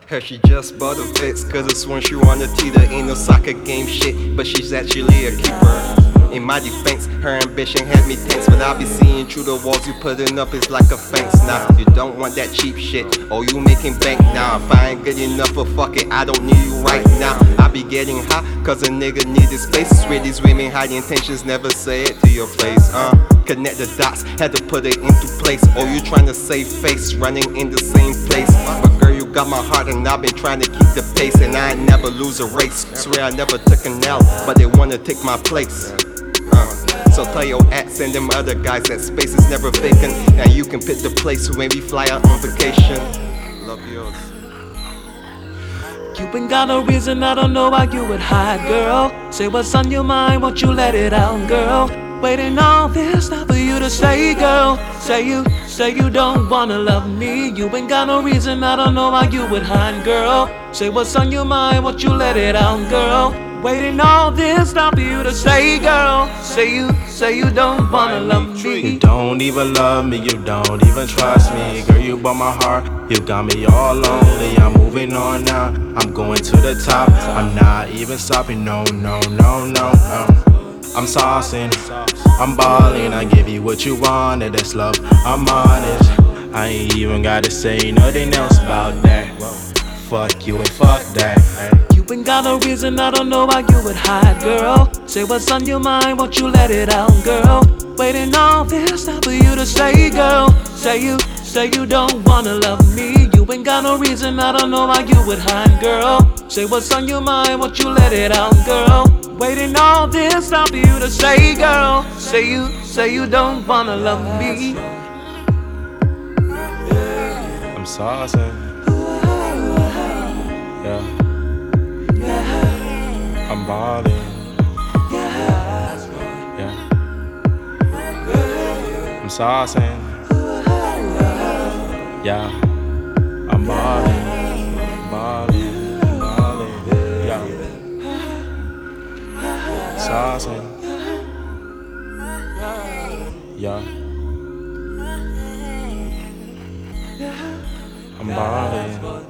Her she just bought a fix, cause it's when she wanna teeter. Ain't no soccer game shit, but she's actually a keeper. In my defense, her ambition had me tense, but I be seeing through the walls you putting up is like a fence. Now you don't want that cheap shit, or you making bank now. If I ain't good enough for fuck it, I don't need you right now. I be getting hot, cause a nigga need his space. With these women, high intentions, never say it to your face. Connect the dots, had to put it into place. Or you trying to save face, running in the same place. But girl, you got my heart and I've been trying to keep the pace. And I ain't never lose a race, swear I never took an L, but they wanna take my place. So tell your ex and them other guys that space is never vacant, and you can pick the place when we fly out on vacation. Love yours. You ain't got no reason, I don't know why you would hide, girl. Say what's on your mind, won't you let it out, girl? Waiting all this time for you to say, girl. Say you don't wanna love me. You ain't got no reason, I don't know why you would hide, girl. Say what's on your mind, won't you let it out, girl? Waiting all this time for you to say, girl. Say you don't wanna love me. You don't even love me, you don't even trust me. Girl, you bought my heart, you got me all lonely. I'm moving on now, I'm going to the top. I'm not even stopping, no. I'm saucing, I'm balling. I give you what you wanted, that's love, I'm honest. I ain't even gotta say nothing else about that. Fuck you and fuck that. You ain't got no reason, I don't know why you would hide, girl. Say what's on your mind, won't you let it out, girl? Waiting all this time for you to say, girl. Say you don't wanna love me. You ain't got no reason, I don't know why you would hide, girl. Say what's on your mind, won't you let it out, girl? Waiting all this time for you to say, girl. Say you don't wanna love me. I'm saucing. Yeah. I'm balling. Yeah. I'm saucing. Yeah. I'm balling. Yeah. Saucing. Yeah. I'm balling.